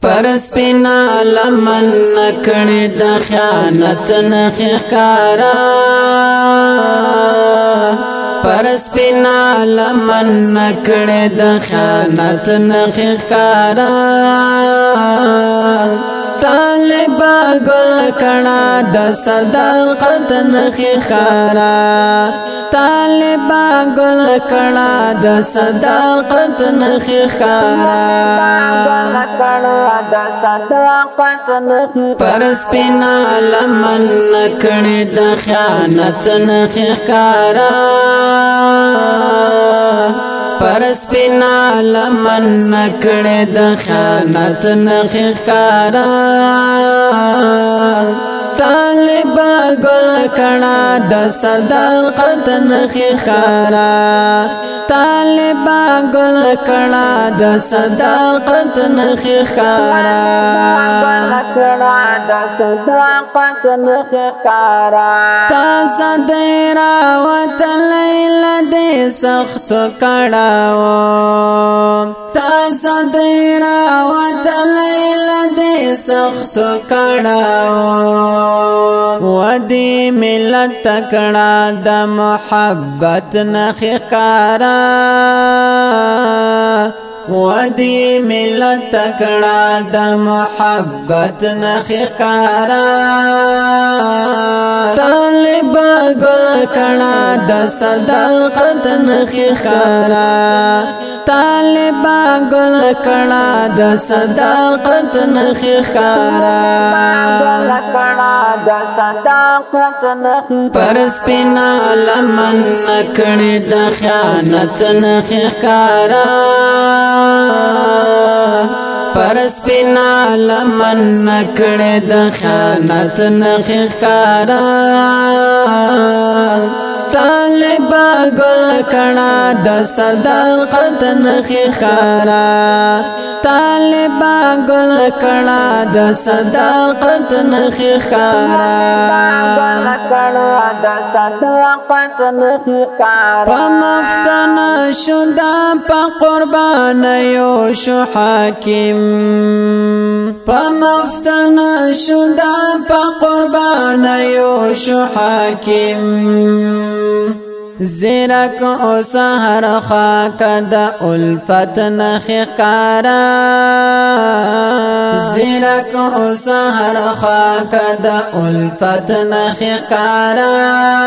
پر سپینا لمن نکړې د خیانت نخې ښکارا پر سپینا لمن نکړې د خیانت نخې ښکارا طالبا ګل کړه د صداقت نخې ښکارا طالبا ګل کړه د صداقت نخې ښکارا پر سپینا لمن نکړې د خیانت نخې ښکارا پر سپینا لمن نکړې د خیانت نخې ښکارا طالبا ګل کړه د صداقت نخې ښکارا طالبا ګل کړه د صداقت نخې ښکارا تازه دی راوتلی له دې سختو کړاوو تازه دی راوتلی له دې سختو کړاوو ودې ملت تکړه د محبت نخې ښکارا ودې ملت تکړه د محبت نخې ښکارا طالبا ګل کړه د صداقت نخې ښکارا طالبا ګل کړه د صداقت نخې ښکارا پر سپینا لمن نکړې د خیانت نخې ښکارا پر سپینا لمن نکړې د خیانت نخې ښکارا طالبا ګل کړه د صداقت نخې ښکارا طالبا ګل کړه د صداقت نخې ښکارا په مفتنا شو دا په قربانیو شو حاکم په مفتنا شو دا په قربانیو شو حاکم زیرک او سحر خاک د الفت نخې ښکارا زیرک او سحر خاک د الفت نخې ښکارا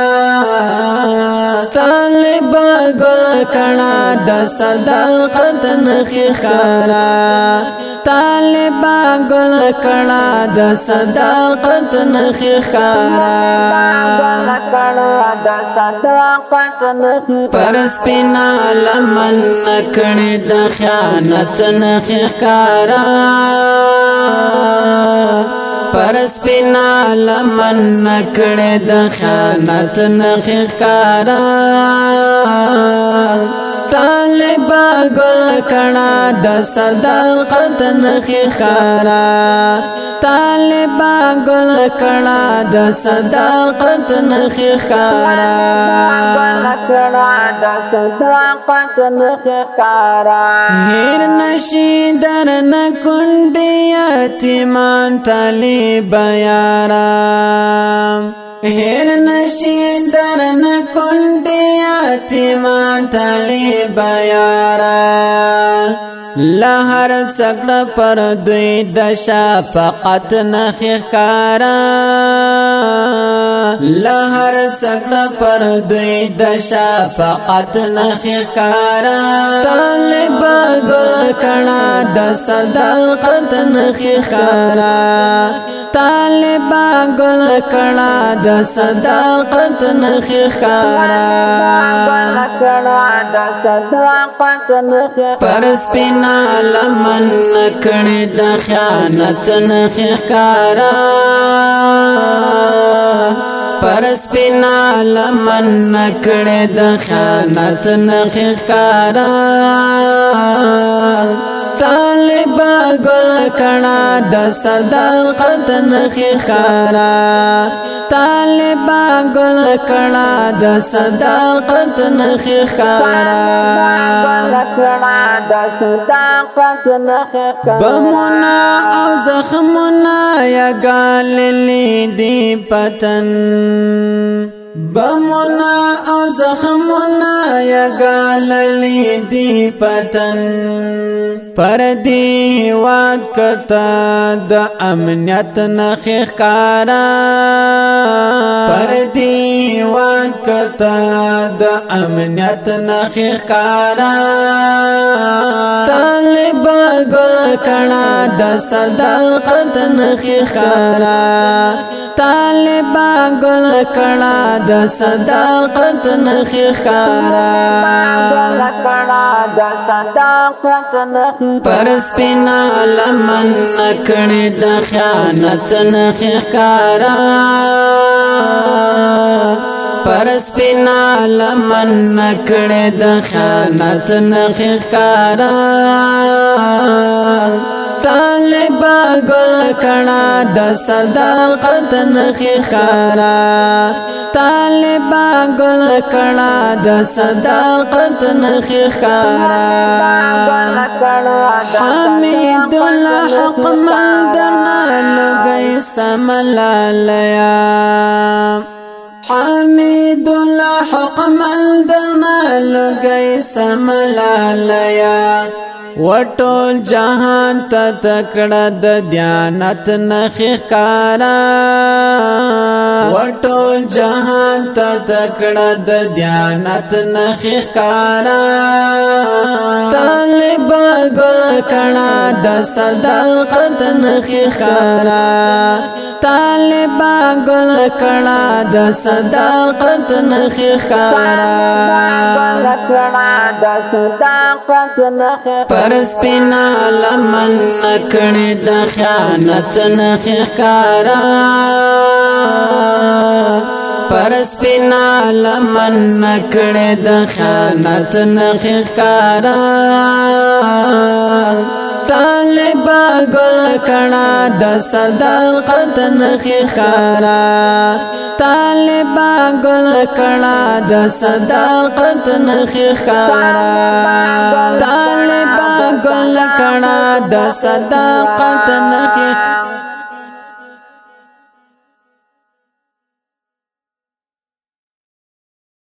طالبا ګل کړه د صداقت نخې ښکارا طالبا ګل کړه د صداقت نخې ښکارا پر سپینا لمن نکړې د خیانت نخې ښکارا پر سپینا لمن نکړې د خیانت نخې ښکارا طالبا ګل کړه د صداقت نخې ښکارا طالبا ګل کړه د صداقت نخې ښکارا هیر نشي درنه کونډې یتیمان طالب یارا هیر نشي درنه کونډې یتیمان طالب یارا لهر څکړه پر دوی د شفقت نخې ښکارا لهر څکړه پر دوی د شفقت نخې ښکارا طالبا ګل کړه د صداقت نخې ښکارا طالبا ګل کړه د صداقت نخې ښکارا پر سپینا لمن نکړې د خیانت نخې ښکارا پر سپینا لمن نکړې د خیانت نخې ښکارا طالبا ګل کړه د صداقت نخې ښکارا طالبا ګل کړه د صداقت نخې ښکارا بمنا زخمنا یا گاللی دی پتن بمنا او زخمنا یا گاللی دی پتن پردی واد کتا د امنیت نخی خکارا پردی واد کتا د امنیت نخی خکارا طالبا گل کنا د صداقت نخی خکارا طالبا گل کنا د صداقت نخی خکارا پر سپینا لمن نکڑی د خیانت نخی خکارا پر سپینا لمن نکڑی د خیانت نخی خکارا طالبا گل کنا د صداقت نخی خکارا طالبا گل کنا د صداقت نخی خکارا حمید الله حق ملدنا لگئی سملالیا حمید الله حق ملدنا لگئی سملالیا وټول جهان ته تکړه د دیانت نخی خکارا وټول جهان ته تکړه د دیانت نخی خکارا طالبا گل کنا د صداقت نخی خکارا طالبا گل کنا د صداقت نخی خکارا پر سپینا لمن نکڑی د خیانت نخی خکارا پر سپینا لمن نکڑی د خیانت نخی خکارا طالبا گل کنا د صداقت نخی خکارا طالبا گل کنا د صداقت نخی خکارا طالبا گل کنا د صداقت نخی